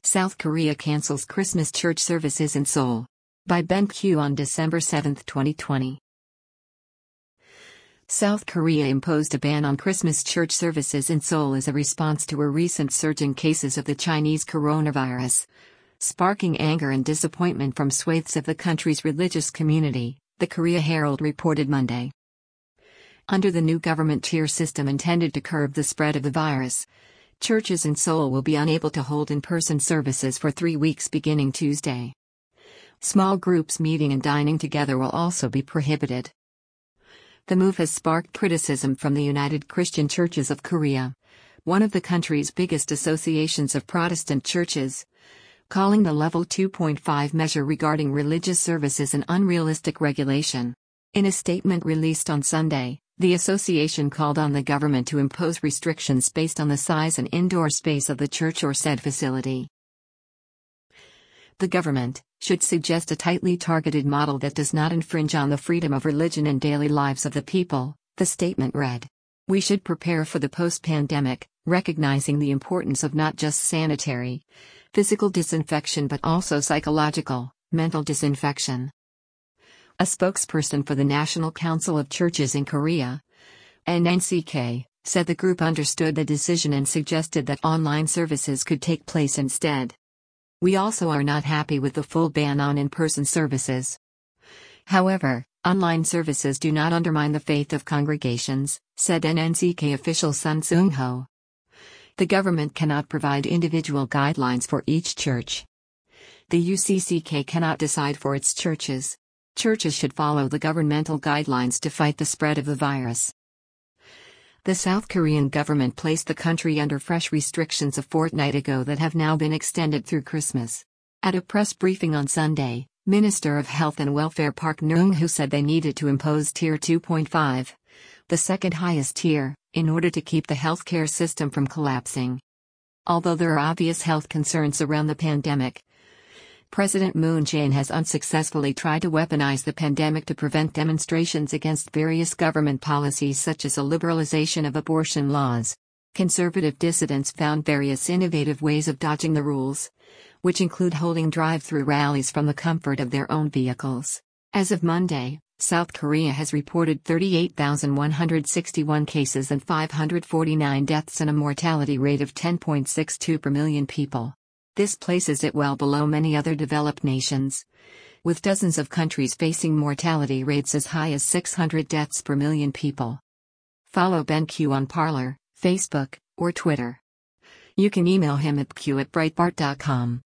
South Korea cancels Christmas church services in Seoul. By Ben Q on December 7, 2020. South Korea imposed a ban on Christmas church services in Seoul as a response to a recent surge in cases of the Chinese coronavirus, sparking anger and disappointment from swathes of the country's religious community, the Korea Herald reported Monday. Under the new government tier system intended to curb the spread of the virus, churches in Seoul will be unable to hold in-person services for 3 weeks beginning Tuesday. Small groups meeting and dining together will also be prohibited. The move has sparked criticism from the United Christian Churches of Korea, one of the country's biggest associations of Protestant churches, calling the Level 2.5 measure regarding religious services an unrealistic regulation. In a statement released on Sunday, the association called on the government to impose restrictions based on the size and indoor space of the church or said facility. The government should suggest a tightly targeted model that does not infringe on the freedom of religion and daily lives of the people, the statement read. We should prepare for the post-pandemic, recognizing the importance of not just sanitary, physical disinfection but also psychological, mental disinfection. A spokesperson for the National Council of Churches in Korea, NNCK, said the group understood the decision and suggested that online services could take place instead. We also are not happy with the full ban on in-person services. However, online services do not undermine the faith of congregations, said NNCK official Sun Seung-ho. The government cannot provide individual guidelines for each church. The UCCK cannot decide for its churches. Churches should follow the governmental guidelines to fight the spread of the virus. The South Korean government placed the country under fresh restrictions a fortnight ago that have now been extended through Christmas. At a press briefing on Sunday, Minister of Health and Welfare Park Neung-hoo said they needed to impose Tier 2.5, the second highest tier, in order to keep the healthcare system from collapsing. Although there are obvious health concerns around the pandemic, President Moon Jae-in has unsuccessfully tried to weaponize the pandemic to prevent demonstrations against various government policies such as a liberalization of abortion laws. Conservative dissidents found various innovative ways of dodging the rules, which include holding drive-through rallies from the comfort of their own vehicles. As of Monday, South Korea has reported 38,161 cases and 549 deaths and a mortality rate of 10.62 per million people. This places it well below many other developed nations, with dozens of countries facing mortality rates as high as 600 deaths per million people. Follow BenQ on Parler, Facebook, or Twitter. You can email him at q@breitbart.com.